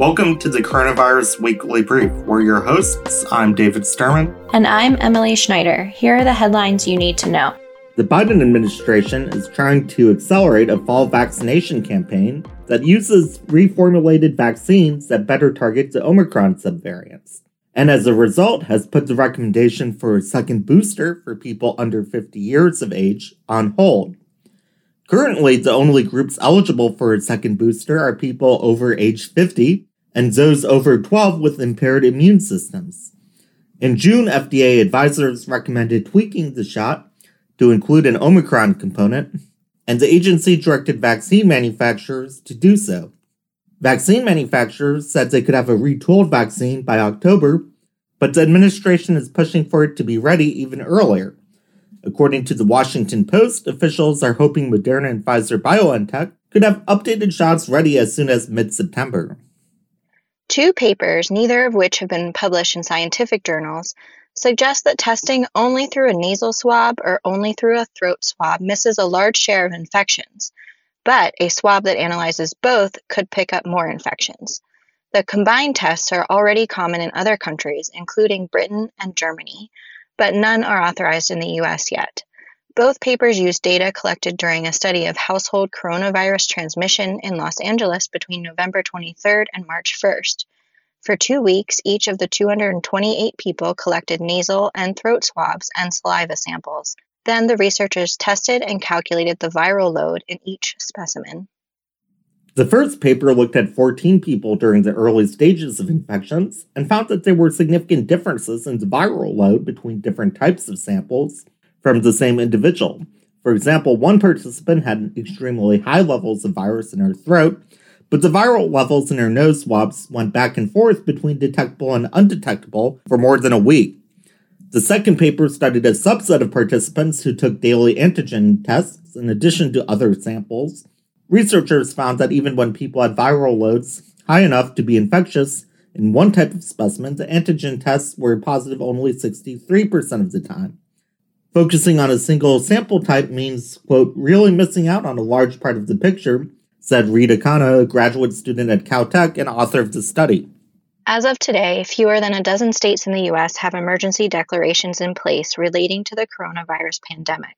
Welcome to the Coronavirus Weekly Brief. We're your hosts. I'm David Sturman. And I'm Emily Schneider. Here are the headlines you need to know. The Biden administration is trying to accelerate a fall vaccination campaign that uses reformulated vaccines that better target the Omicron subvariants, and as a result has put the recommendation for a second booster for people under 50 years of age on hold. Currently, the only groups eligible for a second booster are people over age 50 and those over 12 with impaired immune systems. In June, FDA advisors recommended tweaking the shot to include an Omicron component, and the agency directed vaccine manufacturers to do so. Vaccine manufacturers said they could have a retooled vaccine by October, but the administration is pushing for it to be ready even earlier. According to the Washington Post, officials are hoping Moderna and Pfizer-BioNTech could have updated shots ready as soon as mid-September. Two papers, neither of which have been published in scientific journals, suggest that testing only through a nasal swab or only through a throat swab misses a large share of infections, but a swab that analyzes both could pick up more infections. The combined tests are already common in other countries, including Britain and Germany, but none are authorized in the U.S. yet. Both papers use data collected during a study of household coronavirus transmission in Los Angeles between November 23rd and March 1st. For 2 weeks, each of the 228 people collected nasal and throat swabs and saliva samples. Then the researchers tested and calculated the viral load in each specimen. The first paper looked at 14 people during the early stages of infections and found that there were significant differences in the viral load between different types of samples from the same individual. For example, one participant had extremely high levels of virus in her throat, but the viral levels in her nose swabs went back and forth between detectable and undetectable for more than a week. The second paper studied a subset of participants who took daily antigen tests in addition to other samples. Researchers found that even when people had viral loads high enough to be infectious in one type of specimen, the antigen tests were positive only 63% of the time. Focusing on a single sample type means, quote, really missing out on a large part of the picture, said Rita Khanna, a graduate student at Caltech and author of the study. As of today, fewer than a dozen states in the U.S. have emergency declarations in place relating to the coronavirus pandemic.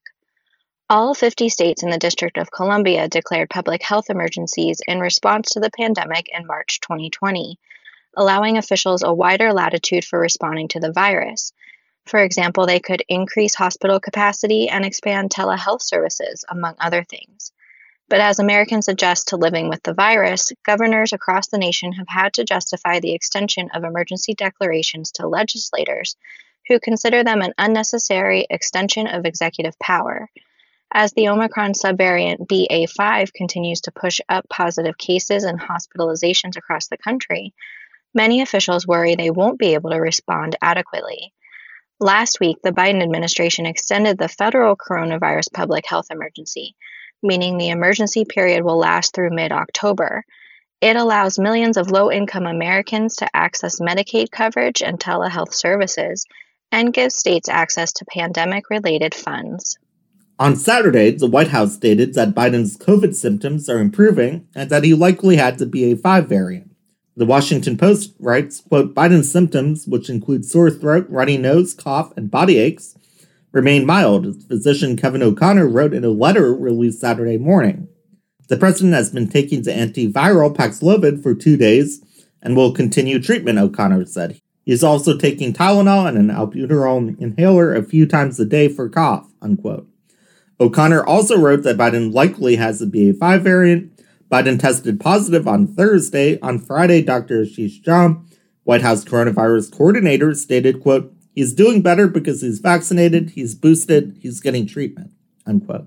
All 50 states in the District of Columbia declared public health emergencies in response to the pandemic in March 2020, allowing officials a wider latitude for responding to the virus. For example, they could increase hospital capacity and expand telehealth services, among other things. But as Americans adjust to living with the virus, governors across the nation have had to justify the extension of emergency declarations to legislators who consider them an unnecessary extension of executive power. As the Omicron subvariant BA.5 continues to push up positive cases and hospitalizations across the country, many officials worry they won't be able to respond adequately. Last week, the Biden administration extended the federal coronavirus public health emergency, meaning the emergency period will last through mid-October. It allows millions of low-income Americans to access Medicaid coverage and telehealth services, and gives states access to pandemic-related funds. On Saturday, the White House stated that Biden's COVID symptoms are improving and that he likely had the BA.5 variant. The Washington Post writes, quote, Biden's symptoms, which include sore throat, runny nose, cough, and body aches, remain mild, as physician Kevin O'Connor wrote in a letter released Saturday morning. The president has been taking the antiviral Paxlovid for 2 days and will continue treatment, O'Connor said. He's also taking Tylenol and an albuterol inhaler a few times a day for cough, unquote. O'Connor also wrote that Biden likely has the BA.5 variant. Biden tested positive on Thursday. On Friday, Dr. Ashish Jha, White House coronavirus coordinator, stated, quote, he's doing better because he's vaccinated, he's boosted, he's getting treatment, unquote.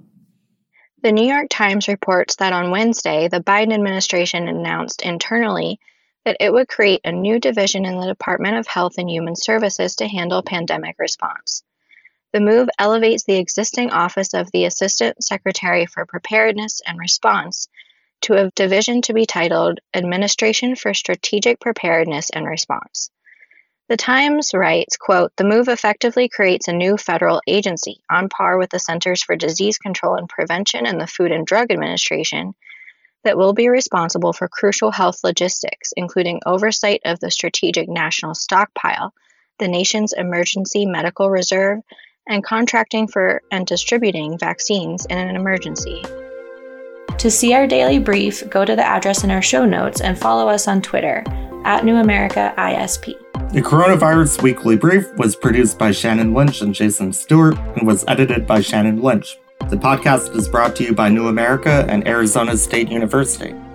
The New York Times reports that on Wednesday, the Biden administration announced internally that it would create a new division in the Department of Health and Human Services to handle pandemic response. The move elevates the existing office of the Assistant Secretary for Preparedness and Response to a division to be titled Administration for Strategic Preparedness and Response. The Times writes, quote, the move effectively creates a new federal agency on par with the Centers for Disease Control and Prevention and the Food and Drug Administration that will be responsible for crucial health logistics, including oversight of the Strategic National Stockpile, the nation's emergency medical reserve, and contracting for and distributing vaccines in an emergency. To see our daily brief, go to the address in our show notes and follow us on Twitter @NewAmericaISP. The Coronavirus Weekly Brief was produced by Shannon Lynch and Jason Stewart and was edited by Shannon Lynch. The podcast is brought to you by New America and Arizona State University.